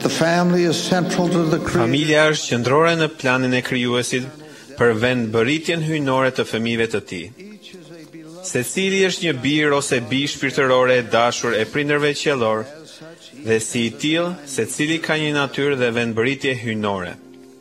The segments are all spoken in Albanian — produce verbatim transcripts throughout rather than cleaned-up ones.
the family is central to the creation. Familja është qendrore në planin e krijuesit për vendbëritjen hyjnore të fëmijëve të tij. Secili është një bir ose bi shpirtërore e dashur e prindërve qiellor, dhe si i tillë, secili ka një natyrë dhe vendbëritje hyjnore.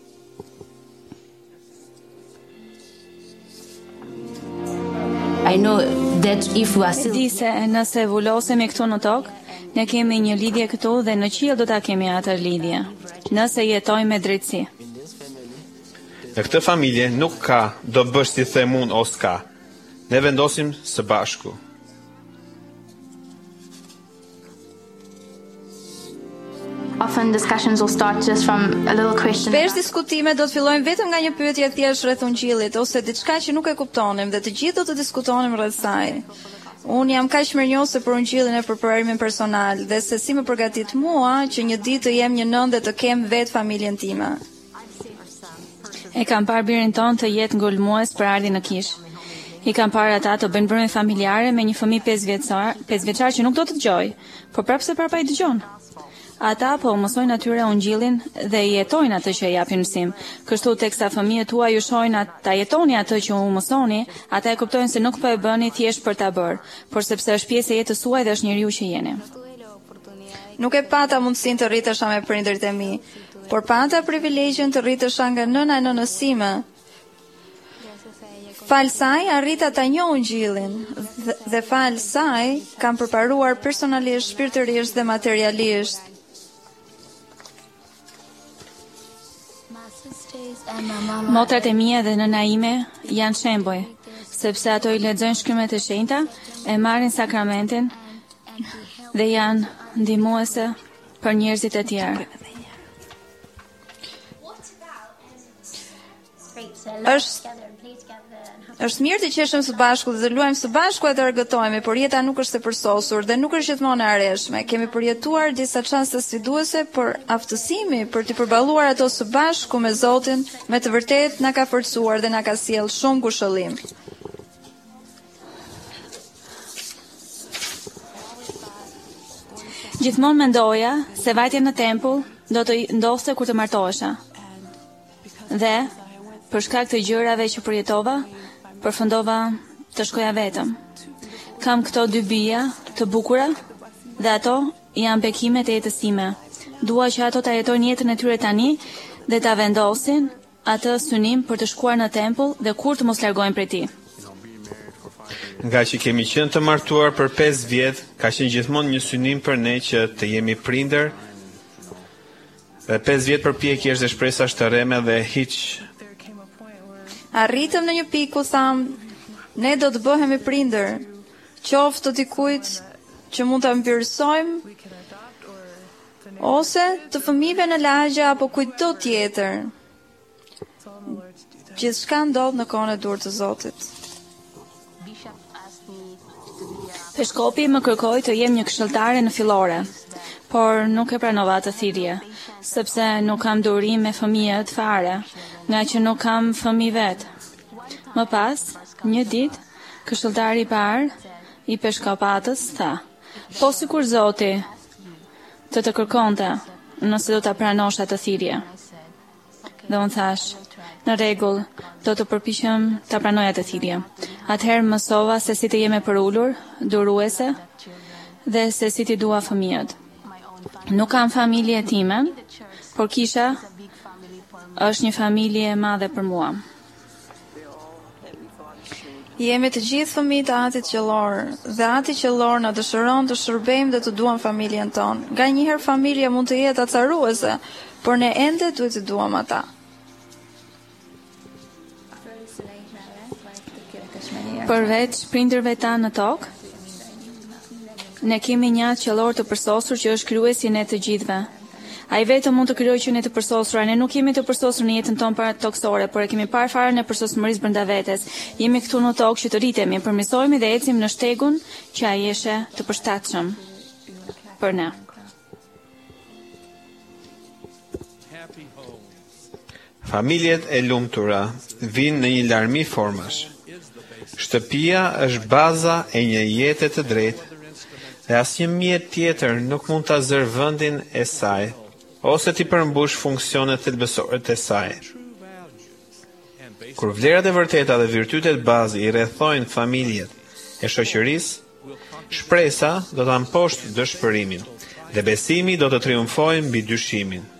I know that if we are still Di se nëse vulosemi këtu në tokë, ne kemi një lidhje këtu dhe në qiell do ta kemi atë lidhje, nëse jetojmë me drejtësi. Në këtë familje nuk ka do bësh si them unë o s'ka. Ne vendosim së bashku. Often discussions will start just from a little question. Shpesh diskutime do të fillojnë vetëm nga një pyetje e thjeshtë rreth ungjillit ose diçka që nuk e kuptonim dhe të gjithë do të diskutonim rreth saj. Unë jam kaq mirënjohëse për ungjillin e për përparimin personal dhe se si më përgatit mua që një ditë të jem një nënë dhe të kem vetë familjen time. E kam parë birin ton të jetë ngulmues për ardhin në kish. I kam parë ata të bëjnë brëme familjare me një fëmijë pesë vjeçar, pesë vjeçar që nuk do të dëgjoj, por prapse prapa i dëgjon. Ata po mësojnë natyrën e ungjillit dhe i jetojnë atë që japin mësim. Kështu teksa fëmijët tuaj ju shohin ta jetoni atë që u mësoni, ata e kuptojnë se nuk po e bëni thjesht për ta bërë, por sepse është pjesë e jetës suaj dhe është njeriu që jeni. Nuk e pata mundësinë të rritesha me prindërit e mi, por pata privilegjin të rritesha nga nëna e nënës sime. Fal saj arrita ta njoh ungjillin dhe, dhe fal saj kam përparuar personalisht, shpirtërisht dhe materialisht. Motrat e mia dhe nëna ime janë shembuj, sepse ato i lexojnë shkrimet e shenjta, e marrin sakramentin dhe janë ndihmuese për njerëzit e tjerë. Është Është mirë të qeshëm së bashku dhe të luajmë së bashku e të argëtojmë, por jeta nuk është e përsosur dhe nuk është gjithmonë e arreshme. Kemi përjetuar disa çaste sfiduese, por aftësimi për të përballuar ato së bashku me Zotin, me të vërtetë na ka forcuar dhe na ka sjellë shumë kushëllim. Gjithmonë mendoja se vajtja në tempull do të ndodhte kur të martohesha. Dhe për shkak të gjërave që përjetova, përfundova të shkoja vetëm. Kam këto dy bija të bukura dhe ato janë bekimet e jetës time. Dua që ato ta jetojnë jetën e tyre tani dhe ta vendosin atë synim për të shkuar në tempull dhe kur të mos largohen prej tij. Nga që kemi qenë të martuar për pesë vjet, ka qenë gjithmonë një synim për ne që të jemi prindër. Dhe pesë vjet përpjekjesh dhe shpresa shtërreme dhe hiç. Arritëm në një pikë ku tham, ne do të bëhemi prindër, qoftë të dikujt që mund ta mbyrësojmë, ose të fëmijëve në lagje apo kujtdo tjetër. Gjithçka ndodh në kohën e dur të Zotit. Peshkopi më kërkoi të jem një këshilltare në fillore, por nuk e pranova atë thirrje, sepse nuk kam durim me fëmijët fare, nga që nuk kam fëmijë vet. Më pas, një ditë, këshilltari i parë i peshkopatës tha: "Po sikur Zoti të të kërkonte, nëse do ta pranosh atë thirrje." Dhe unë thash: "Në rregull, do të përpiqem ta pranoj atë thirrje." Atëherë mësova se si të jem e përulur, duruese dhe se si t'i dua fëmijët. Nuk kam familje time, por kisha është një familje e madhe për mua. Jemi të gjithë fëmijë të Atit Qellor, dhe Ati Qellor na dëshiron të shërbejmë dhe të duam familjen tonë. Nganjëherë familja mund të jetë acaruese, por ne ende duhet të duam ata. Përveç prindërve tanë në tokë, ne kemi një Atë Qellor të përsosur që është krijuesi i ne të gjithëve. Ai vetëm mund të krijojë që ne të përsosura. Ne nuk jemi të përsosur në jetën tonë paratokësore, por e kemi parë farën e përsosmërisë brenda vetes. Jemi këtu në tokë që të rritemi, përmirësohemi dhe ecim në shtegun që ai është të përshtatshëm për ne. Familjet e lumtura vinë në një larmi formash. Shtëpia është baza e një jete të drejtë dhe asnjë mjet tjetër nuk mund ta zërë vendin e saj. ose t'i përmbush funksionet thelbësore të saj. Kur vlerat e vërteta dhe virtytet bazë i rrethojnë familjet e shoqërisë, shpresa do ta mposhtë dëshpërimin dhe besimi do të triumfojë mbi dyshimin.